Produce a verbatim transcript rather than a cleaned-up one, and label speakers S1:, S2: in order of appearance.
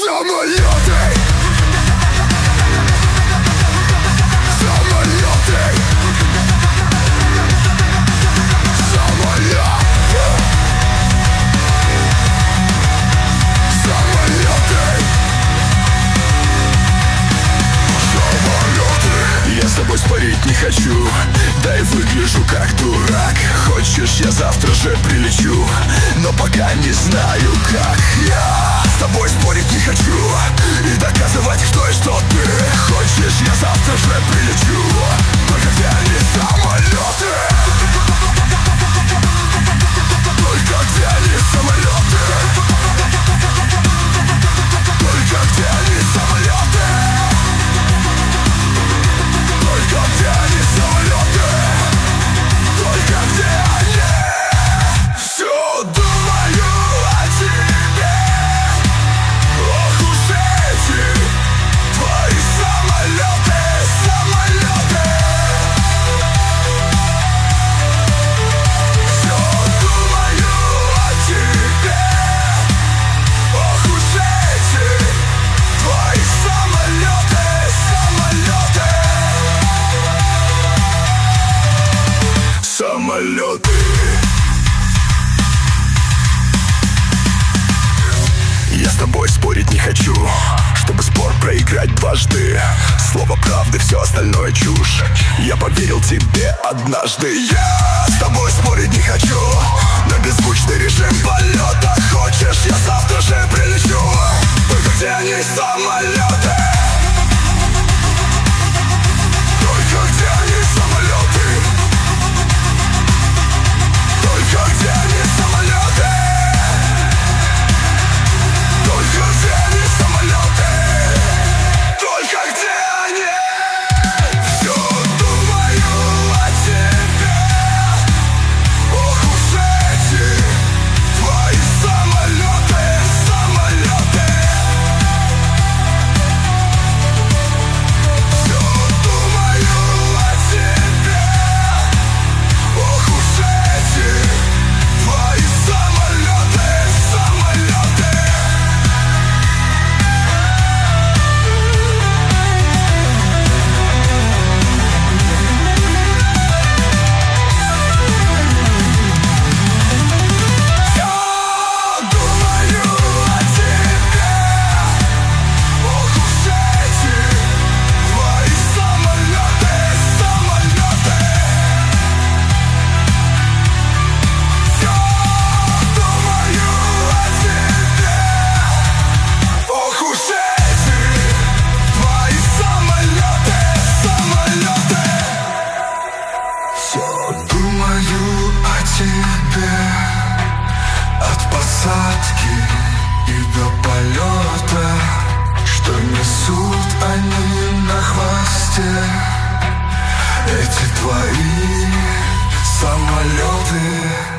S1: Самолеты, самолеты, самолеты, самолеты, самолеты. Я с тобой спорить не хочу, да и выгляжу как дурак. Хочешь, я завтра же прилечу, но пока не знаю как. Я с тобой спорить не хочу и доказывать, кто и что ты. Хочешь, я завтра же прилечу, только где они самолеты? Только где они самолеты? Только где они самолеты? Только где они самолеты? Только где они? Все думаю о тебе. Ох уж эти твои самолеты, самолеты. Все думаю о тебе. Ох уж эти твои самолеты, самолеты. Самолеты. Я с тобой спорить не хочу, чтобы спор проиграть дважды. Слово правды, все остальное чушь. Я поверил тебе однажды. Я с тобой спорить не хочу на беззвучный режим полета. Хочешь, я завтра же прилечу, только где они самолеты? Только где они самолеты? Только где они самолеты? Только где они самолеты? Только где они? Все думаю о тебе. Ох уж эти твои самолеты, самолеты. Все думаю о тебе. Ох уж эти твои самолеты, самолеты. Я думаю о тебе. Ох уж эти твои самолеты, самолеты. Я думаю о тебе. Ох уж эти твои самолеты, самолеты. Все думаю о тебе. От посадки и до полета, что несут они на хвосте. Эти твои самолеты.